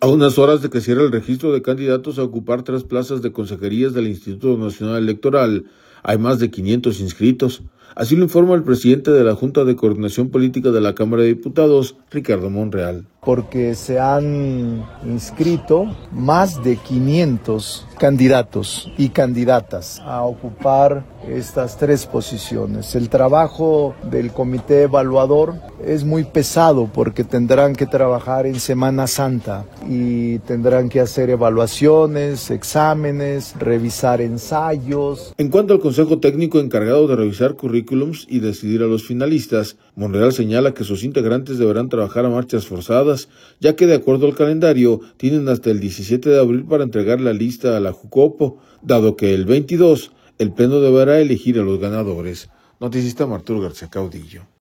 A unas horas de que cierre el registro de candidatos a ocupar 3 plazas de consejerías del Instituto Nacional Electoral, hay más de 500 inscritos. Así lo informa el presidente de la Junta de Coordinación Política de la Cámara de Diputados, Ricardo Monreal. Porque se han inscrito más de 500 candidatos y candidatas a ocupar estas 3 posiciones. El trabajo del comité evaluador es muy pesado porque tendrán que trabajar en Semana Santa y tendrán que hacer evaluaciones, exámenes, revisar ensayos. En cuanto al Consejo Técnico encargado de revisar currículums y decidir a los finalistas, Monreal señala que sus integrantes deberán trabajar a marchas forzadas, ya que de acuerdo al calendario tienen hasta el 17 de abril para entregar la lista a la Jucopo, dado que el 22 el Pleno deberá elegir a los ganadores. Noticista Arturo García Caudillo.